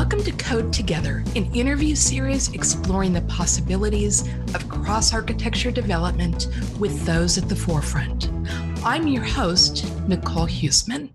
Welcome to Code Together, an interview series exploring the possibilities of cross-architecture development with those at the forefront. I'm your host, Nicole Huesman.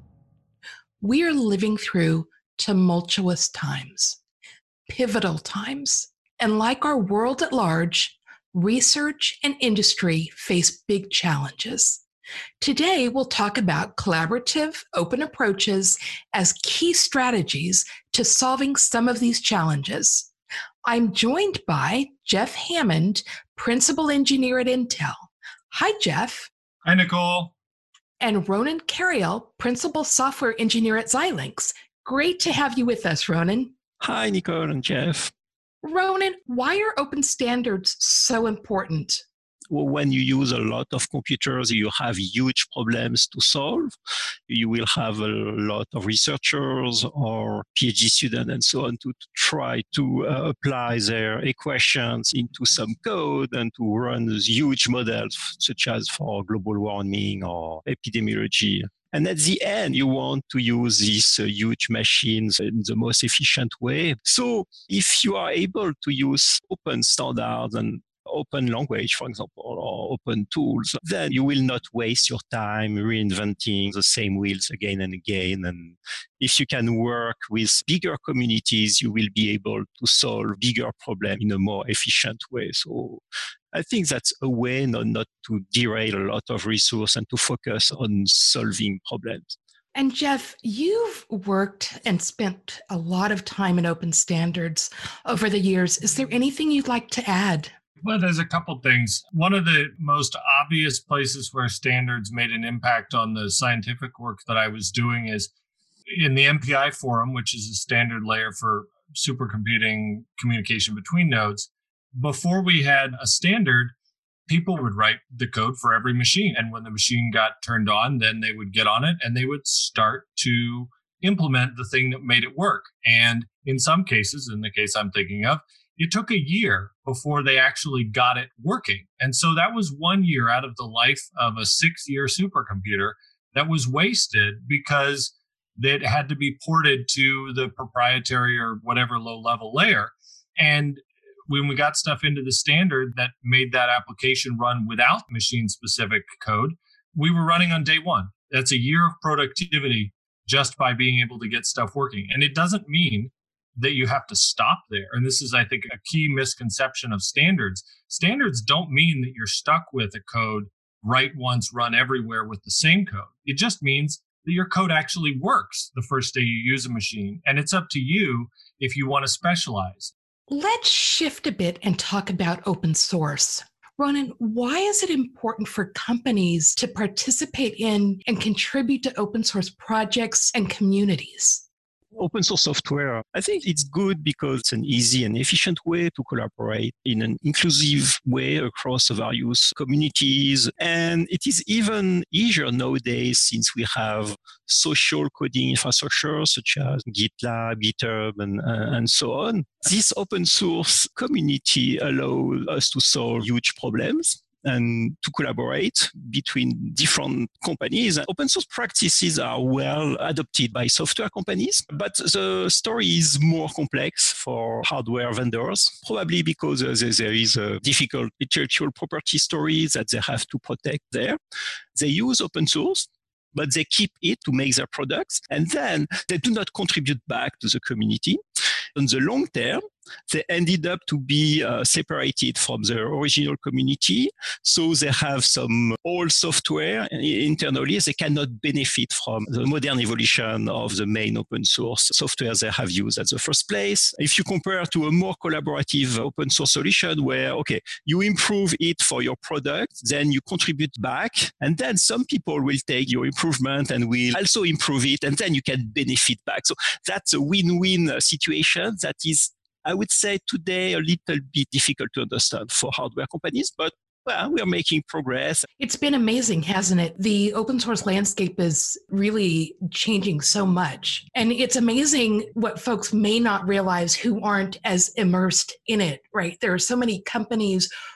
We are living through tumultuous times, pivotal times, and like our world at large, research and industry face big challenges. Today, we'll talk about collaborative, open approaches as key strategies to solving some of these challenges. I'm joined by Jeff Hammond, Principal Engineer at Intel. Hi, Jeff. Hi, Nicole. And Ronan Cariel, Principal Software Engineer at Xilinx. Great to have you with us, Ronan. Hi, Nicole and Jeff. Ronan, why are open standards so important? When you use a lot of computers, you have huge problems to solve. You will have a lot of researchers or PhD students and so on to try to apply their equations into some code and to run these huge models, such as for global warming or epidemiology. And at the end, you want to use these huge machines in the most efficient way. So if you are able to use open standards and open language, for example, or open tools, then you will not waste your time reinventing the same wheels again and again. And if you can work with bigger communities, you will be able to solve bigger problems in a more efficient way. So I think that's a way not to derail a lot of resource and to focus on solving problems. And Jeff, you've worked and spent a lot of time in open standards over the years. Is there anything you'd like to add? Well, there's a couple things. One of the most obvious places where standards made an impact on the scientific work that I was doing is in the MPI forum, which is a standard layer for supercomputing communication between nodes. Before we had a standard, people would write the code for every machine. And when the machine got turned on, then they would get on it and they would start to implement the thing that made it work. And in some cases, in the case I'm thinking of, it took a year before they actually got it working. And so that was 1 year out of the life of a 6-year supercomputer that was wasted because it had to be ported to the proprietary or whatever low-level layer. And when we got stuff into the standard that made that application run without machine-specific code, we were running on day one. That's a year of productivity just by being able to get stuff working. And it doesn't mean that you have to stop there. And this is, I think, a key misconception of standards. Standards don't mean that you're stuck with a code, write once, run everywhere with the same code. It just means that your code actually works the first day you use a machine. And it's up to you if you want to specialize. Let's shift a bit and talk about open source. Ronan, why is it important for companies to participate in and contribute to open source projects and communities? Open source software, I think it's good because it's an easy and efficient way to collaborate in an inclusive way across various communities. And it is even easier nowadays since we have social coding infrastructure such as GitLab, GitHub, and so on. This open source community allows us to solve huge problems and to collaborate between different companies. Open source practices are well adopted by software companies, but the story is more complex for hardware vendors, probably because there is a difficult intellectual property story that they have to protect there. They use open source, but they keep it to make their products, and then they do not contribute back to the community. On the long term, they ended up to be separated from the original community. So they have some old software internally. They cannot benefit from the modern evolution of the main open source software they have used at the first place. If you compare to a more collaborative open source solution where, okay, you improve it for your product, then you contribute back, and then some people will take your improvement and will also improve it, and then you can benefit back. So that's a win-win situation that is, I would say today, a little bit difficult to understand for hardware companies, but well, we are making progress. It's been amazing, hasn't it? The open source landscape is really changing so much. And it's amazing what folks may not realize who aren't as immersed in it, right? There are so many companies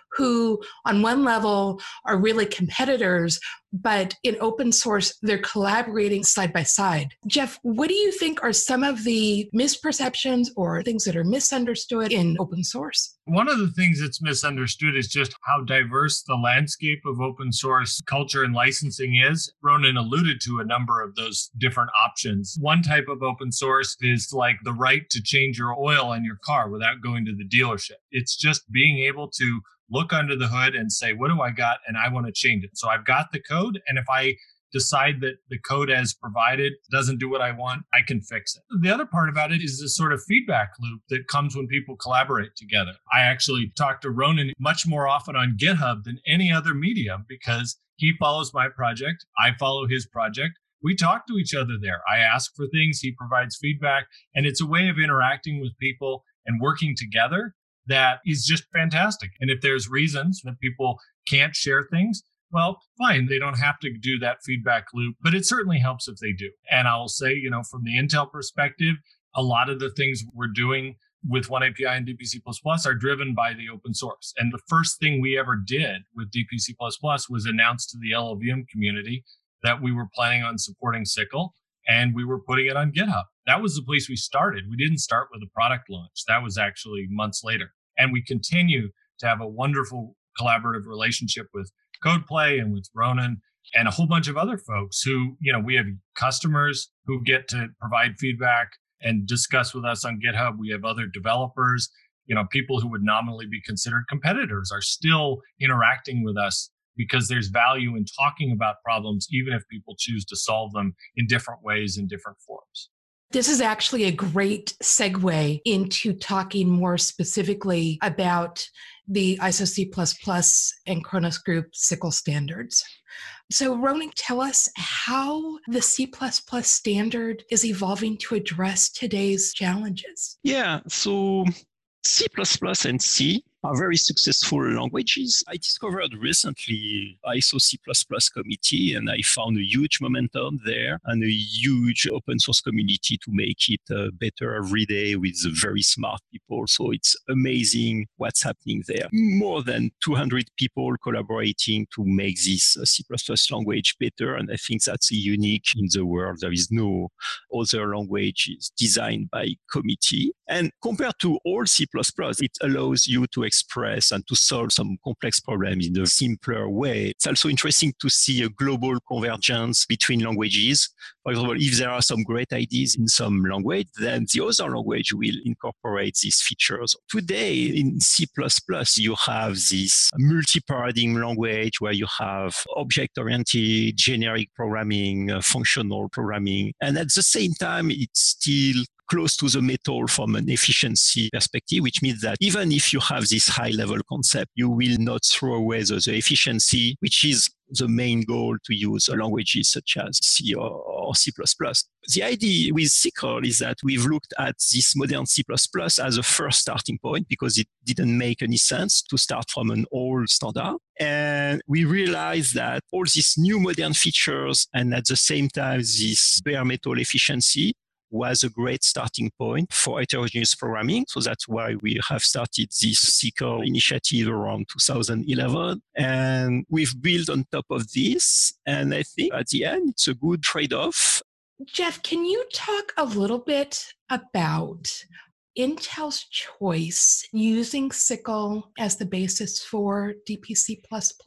who on one level are really competitors, but in open source, they're collaborating side by side. Jeff, what do you think are some of the misperceptions or things that are misunderstood in open source? One of the things that's misunderstood is just how diverse the landscape of open source culture and licensing is. Ronan alluded to a number of those different options. One type of open source is like the right to change your oil on your car without going to the dealership. It's just being able to look under the hood and say, what do I got? And I want to change it. So I've got the code. And if I decide that the code as provided doesn't do what I want, I can fix it. The other part about it is this sort of feedback loop that comes when people collaborate together. I actually talk to Ronan much more often on GitHub than any other medium because he follows my project. I follow his project. We talk to each other there. I ask for things. He provides feedback. And it's a way of interacting with people and working together that is just fantastic. And if there's reasons that people can't share things, well, fine. They don't have to do that feedback loop, but it certainly helps if they do. And I'll say, from the Intel perspective, a lot of the things we're doing with OneAPI and DPC++ are driven by the open source. And the first thing we ever did with DPC++ was announce to the LLVM community that we were planning on supporting SYCL, and we were putting it on GitHub. That was the place we started. We didn't start with a product launch. That was actually months later. And we continue to have a wonderful collaborative relationship with CodePlay and with Ronan and a whole bunch of other folks who, we have customers who get to provide feedback and discuss with us on GitHub. We have other developers, people who would nominally be considered competitors are still interacting with us because there's value in talking about problems, even if people choose to solve them in different ways, in different forms. This is actually a great segue into talking more specifically about the ISO C++ and Khronos Group SYCL standards. So Ronan, tell us how the C++ standard is evolving to address today's challenges. Yeah, so C++ and C are very successful languages. I discovered recently ISO C++ committee, and I found a huge momentum there and a huge open source community to make it better every day with very smart people. So it's amazing what's happening there. More than 200 people collaborating to make this C++ language better. And I think that's unique in the world. There is no other language designed by committee. And compared to all C++, it allows you to express and to solve some complex problems in a simpler way. It's also interesting to see a global convergence between languages. For example, if there are some great ideas in some language, then the other language will incorporate these features. Today in C++, you have this multi-paradigm language where you have object-oriented, generic programming, functional programming. And at the same time, it's still close to the metal from an efficiency perspective, which means that even if you have this high-level concept, you will not throw away the efficiency, which is the main goal to use languages such as C or C++. The idea with SYCL is that we've looked at this modern C++ as a first starting point because it didn't make any sense to start from an old standard. And we realized that all these new modern features and at the same time this bare metal efficiency was a great starting point for heterogeneous programming. So that's why we have started this SYCL initiative around 2011. And we've built on top of this. And I think at the end, it's a good trade-off. Jeff, can you talk a little bit about Intel's choice using SYCL as the basis for DPC++?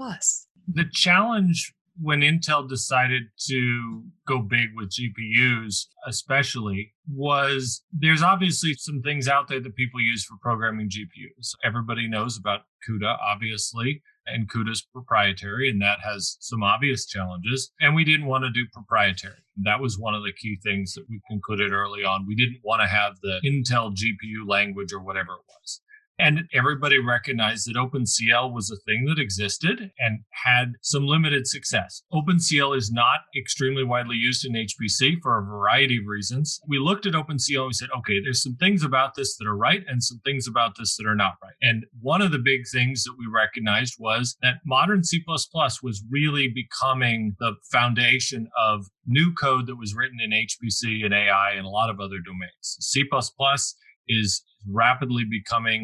The challenge when Intel decided to go big with GPUs, especially, was there's obviously some things out there that people use for programming GPUs. Everybody knows about CUDA, obviously, and CUDA's proprietary, and that has some obvious challenges. And we didn't want to do proprietary. That was one of the key things that we concluded early on. We didn't want to have the Intel GPU language or whatever it was. And everybody recognized that OpenCL was a thing that existed and had some limited success. OpenCL is not extremely widely used in HPC for a variety of reasons. We looked at OpenCL and we said, okay, there's some things about this that are right and some things about this that are not right. And one of the big things that we recognized was that modern C++ was really becoming the foundation of new code that was written in HPC and AI and a lot of other domains. C++ is rapidly becoming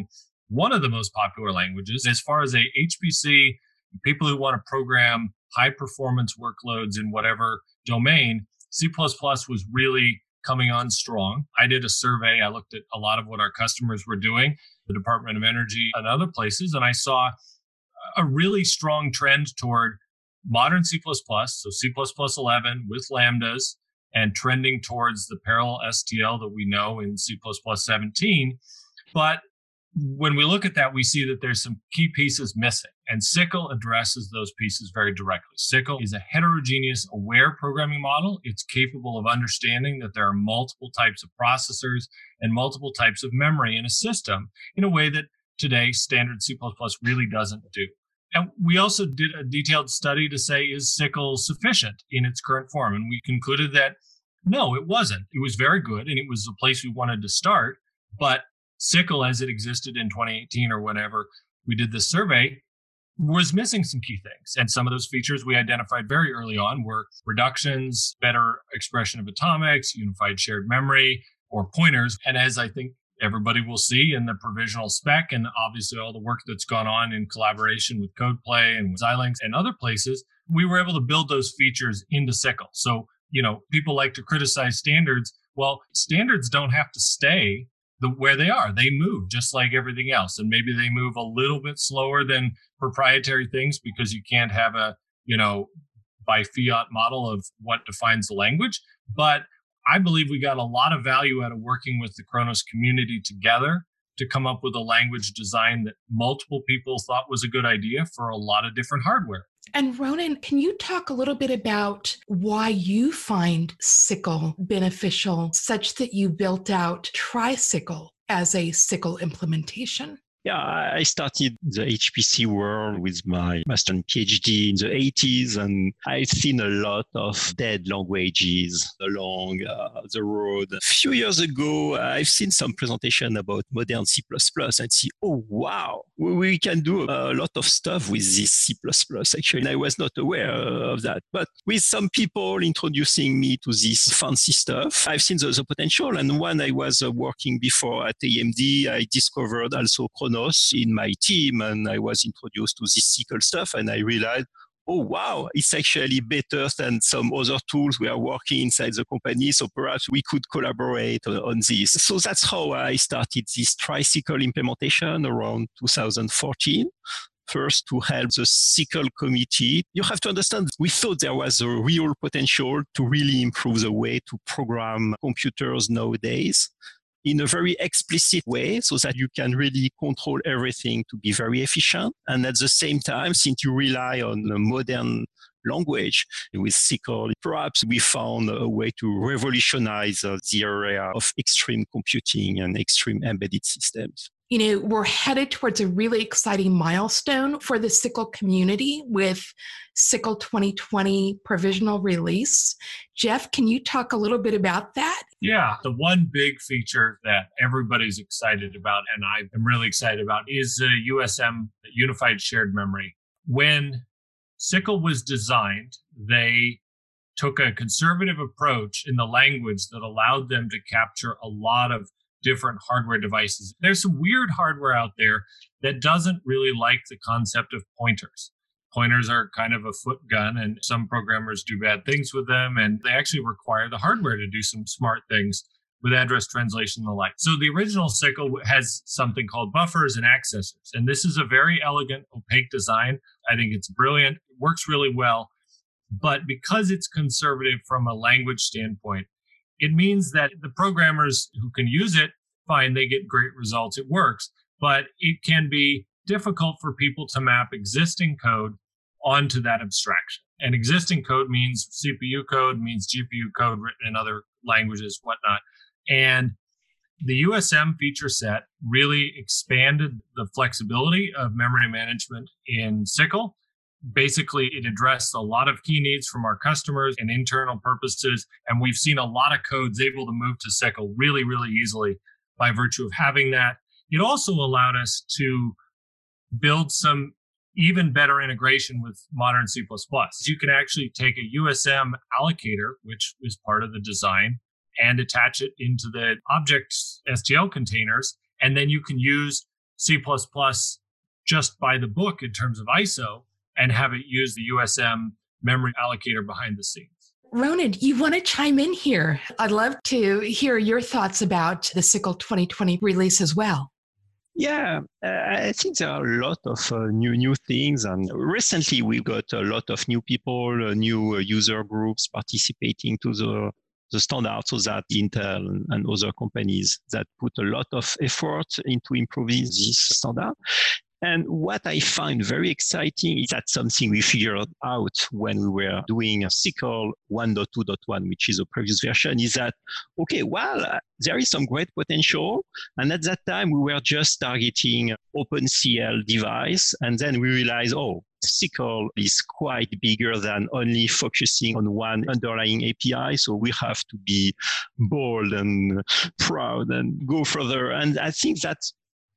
one of the most popular languages. As far as a HPC, people who want to program high performance workloads in whatever domain, C++ was really coming on strong. I did a survey. I looked at a lot of what our customers were doing, the Department of Energy and other places, and I saw a really strong trend toward modern C++, so C++ 11 with lambdas, and trending towards the parallel STL that we know in C++ 17. But when we look at that, we see that there's some key pieces missing, and SYCL addresses those pieces very directly. SYCL is a heterogeneous aware programming model. It's capable of understanding that there are multiple types of processors and multiple types of memory in a system in a way that today standard C++ really doesn't do. And we also did a detailed study to say, is SYCL sufficient in its current form? And we concluded that no, it wasn't. It was very good, and it was a place we wanted to start, but SYCL, as it existed in 2018 or whenever we did this survey, was missing some key things. And some of those features we identified very early on were reductions, better expression of atomics, unified shared memory, or pointers. And as I think everybody will see in the provisional spec, and obviously all the work that's gone on in collaboration with CodePlay and Xilinx and other places, we were able to build those features into SYCL. So, people like to criticize standards. Well, standards don't have to stay where they are. They move just like everything else. And maybe they move a little bit slower than proprietary things because you can't have a, by fiat model of what defines the language. But I believe we got a lot of value out of working with the Khronos community together to come up with a language design that multiple people thought was a good idea for a lot of different hardware. And Ronan, can you talk a little bit about why you find SYCL beneficial such that you built out TriSYCL as a SYCL implementation? Yeah, I started the HPC world with my master and PhD in the 80s, and I've seen a lot of dead languages along the road. A few years ago, I've seen some presentation about modern C++ and see, oh, wow, we can do a lot of stuff with this C++. Actually, and I was not aware of that. But with some people introducing me to this fancy stuff, I've seen the potential. And when I was working before at AMD, I discovered also Khronos in my team, and I was introduced to this SYCL stuff, and I realized, oh wow, it's actually better than some other tools we are working inside the company, so perhaps we could collaborate on this. So that's how I started this TriSYCL implementation around 2014. First, to help the SYCL committee. You have to understand, we thought there was a real potential to really improve the way to program computers nowadays in a very explicit way so that you can really control everything to be very efficient. And at the same time, since you rely on a modern language with SYCL, perhaps we found a way to revolutionize the area of extreme computing and extreme embedded systems. We're headed towards a really exciting milestone for the SYCL community with SYCL 2020 provisional release. Jeff, can you talk a little bit about that? Yeah, the one big feature that everybody's excited about, and I am really excited about, is the USM, Unified Shared Memory. When SYCL was designed, they took a conservative approach in the language that allowed them to capture a lot of different hardware devices. There's some weird hardware out there that doesn't really like the concept of pointers. Pointers are kind of a foot gun, and some programmers do bad things with them, and they actually require the hardware to do some smart things with address translation and the like. So the original SYCL has something called buffers and accessors, and this is a very elegant, opaque design. I think it's brilliant. It works really well, but because it's conservative from a language standpoint, it means that the programmers who can use it, fine, they get great results, it works, but it can be difficult for people to map existing code onto that abstraction. And existing code means CPU code, means GPU code written in other languages, whatnot. And the USM feature set really expanded the flexibility of memory management in SYCL. Basically, it addressed a lot of key needs from our customers and internal purposes. And we've seen a lot of codes able to move to SYCL really, really easily by virtue of having that. It also allowed us to build some even better integration with modern C++. You can actually take a USM allocator, which is part of the design, and attach it into the object STL containers. And then you can use C++ just by the book in terms of ISO and have it use the USM memory allocator behind the scenes. Ronan, you want to chime in here? I'd love to hear your thoughts about the SYCL 2020 release as well. Yeah, I think there are a lot of new things. And recently we got a lot of new people, new user groups participating to the standard, so that Intel and other companies that put a lot of effort into improving this standard. And what I find very exciting is that something we figured out when we were doing SYCL 1.2.1, which is a previous version, is that, okay, well, there is some great potential. And at that time, we were just targeting OpenCL device. And then we realized, oh, SYCL is quite bigger than only focusing on one underlying API. So we have to be bold and proud and go further. And I think that's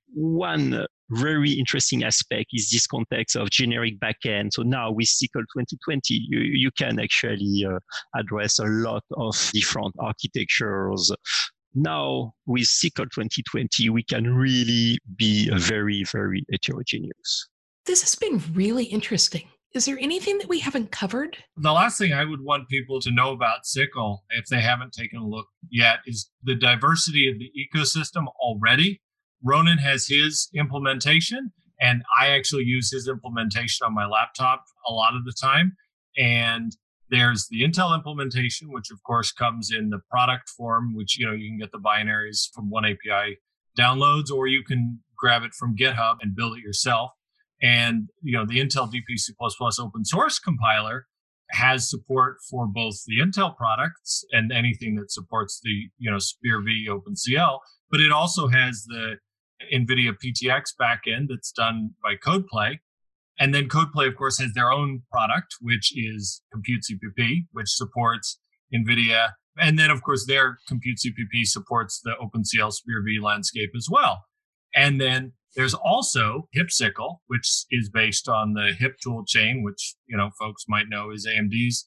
one very interesting aspect is this context of generic backend. So now with SYCL 2020, you can actually address a lot of different architectures. Now with SYCL 2020, we can really be very, very heterogeneous. This has been really interesting. Is there anything that we haven't covered? The last thing I would want people to know about SYCL, if they haven't taken a look yet, is the diversity of the ecosystem already. Ronan has his implementation, and I actually use his implementation on my laptop a lot of the time. And there's the Intel implementation, which of course comes in the product form, which, you can get the binaries from OneAPI downloads, or you can grab it from GitHub and build it yourself. And, the Intel DP++ open source compiler has support for both the Intel products and anything that supports the, SPIR-V OpenCL, but it also has the NVIDIA PTX backend that's done by CodePlay. And then CodePlay, of course, has their own product, which is Compute CPP, which supports NVIDIA. And then, of course, their Compute CPP supports the OpenCL SPIR-V landscape as well. And then there's also HipSYCL, which is based on the HIP tool chain, which, folks might know is AMD's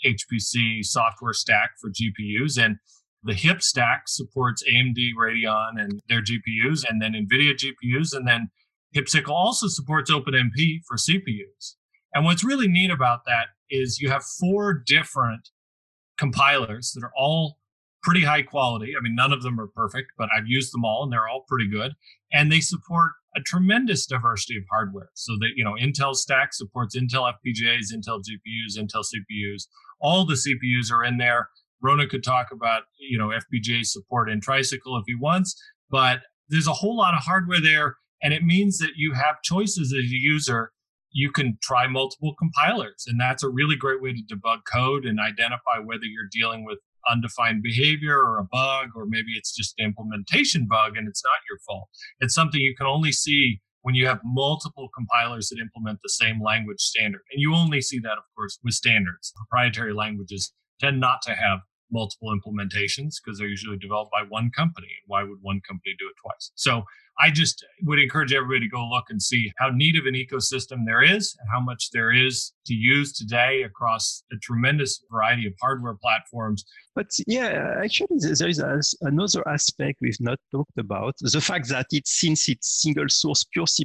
HPC software stack for GPUs. And the HIP stack supports AMD Radeon and their GPUs, and then NVIDIA GPUs. And then HipSYCL also supports OpenMP for CPUs. And what's really neat about that is you have 4 different compilers that are all pretty high quality. I mean, none of them are perfect, but I've used them all and they're all pretty good. And they support a tremendous diversity of hardware. So that, Intel stack supports Intel FPGAs, Intel GPUs, Intel CPUs. All the CPUs are in there. Ronan could talk about, FPGA support in Tricycle if he wants, but there's a whole lot of hardware there. And it means that you have choices as a user. You can try multiple compilers, and that's a really great way to debug code and identify whether you're dealing with undefined behavior or a bug, or maybe it's just an implementation bug and it's not your fault. It's something you can only see when you have multiple compilers that implement the same language standard. And you only see that, of course, with standards. Proprietary languages tend not to have multiple implementations because they're usually developed by one company. And why would one company do it twice? So I just would encourage everybody to go look and see how neat of an ecosystem there is and how much there is to use today across a tremendous variety of hardware platforms. But yeah, actually, there is another aspect we've not talked about. The fact that since it's single source pure C++,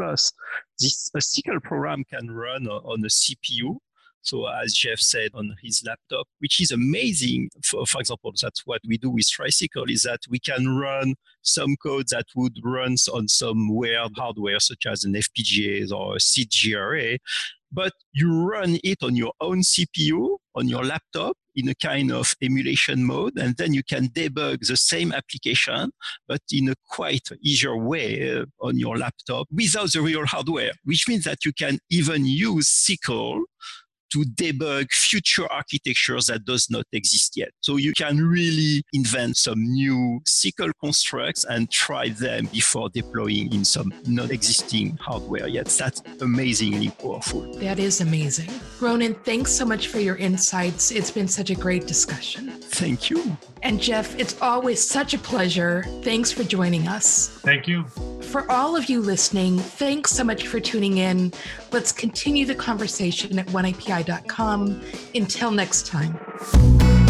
this SYCL program can run on a CPU. So as Jeff said, on his laptop, which is amazing. For example, that's what we do with Tricycle, is that we can run some code that would run on some weird hardware, such as an FPGA or a CGRA, but you run it on your own CPU, on your laptop, in a kind of emulation mode, and then you can debug the same application, but in a quite easier way on your laptop without the real hardware, which means that you can even use SYCL to debug future architectures that does not exist yet. So you can really invent some new SYCL constructs and try them before deploying in some non-existing hardware yet. That's amazingly powerful. That is amazing. Ronan, thanks so much for your insights. It's been such a great discussion. Thank you. And Jeff, it's always such a pleasure. Thanks for joining us. Thank you. For all of you listening, thanks so much for tuning in. Let's continue the conversation at oneapi.com. Until next time.